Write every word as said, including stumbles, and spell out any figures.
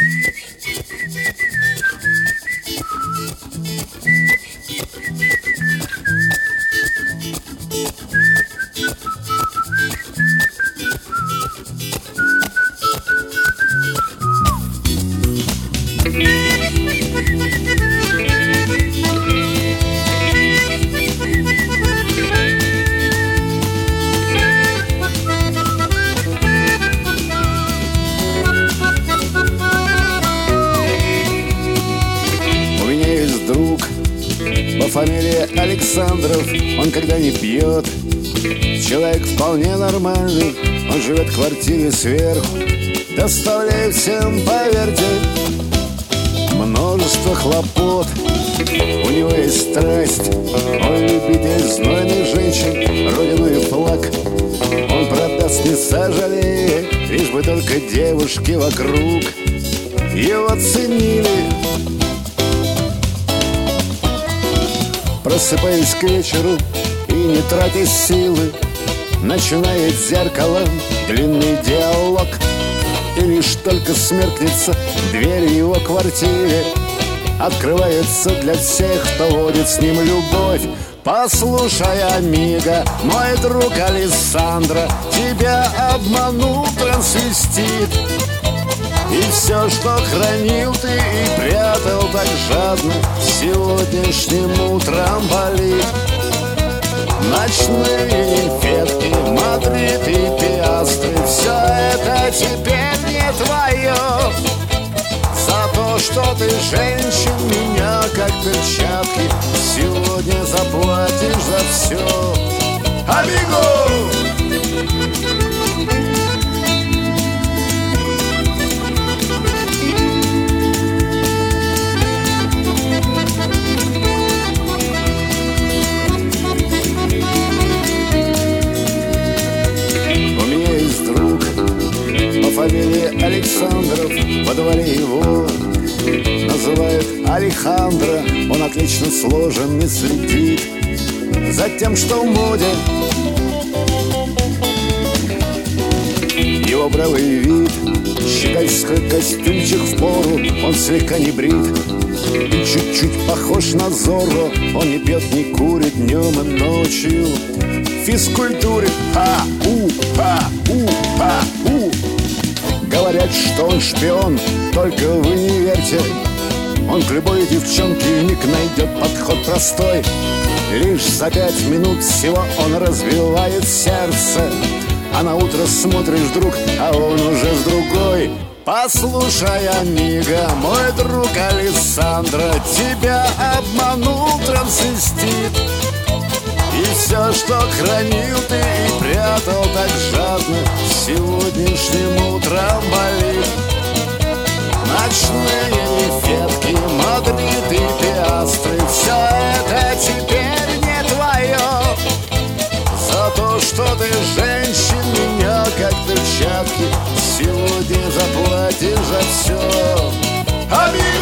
По фамилии Александров, он когда не пьет, человек вполне нормальный. Он живет в квартире сверху, доставляет всем, поверьте, множество хлопот. У него есть страсть, он любитель знойных женщин, родину и флаг он продаст, не сожалея, лишь бы только девушки вокруг его ценили. Просыпаясь к вечеру и не тратя силы, начинает зеркалом длинный диалог. И лишь только смеркнется дверь его квартире, открывается для всех, кто водит с ним любовь. Послушай, амиго, мой друг Алессандро, тебя обманул трансвестит. И все, что хранил ты и прятал так жадно, сегодняшним утром болит. Ночные ветки, Мадрид и Пиастры, все это теперь не твое. За то, что ты женщин меня как перчатки, сегодня заплатишь за все. Амиго! Фамилия Александров, во дворе его называют Алехандро. Он отлично сложен и следит за тем, что в моде. Его бравый вид, щегольской костюмчик в пору, он слегка не брит и чуть-чуть похож на Зорро. Он не пьет, не курит днем и ночью, физкультурит. Ха-у, ха-у, ха-у. Говорят, что он шпион, только вы не верьте. Он к любой девчонке миг найдет подход простой. Лишь за пять минут всего он разбивает сердце, а на утро смотришь, вдруг, а он уже с другой. Послушай, амиго, мой друг Алессандро, тебя обманул трансвестит. И все, что хранил ты и прятал так жадно, сегодняшним утром болит. Ночные ветки, Мадрид и Пиастры, все это теперь не твое. За то, что ты женщин меня как перчатки, сегодня заплатишь за все. Аминь!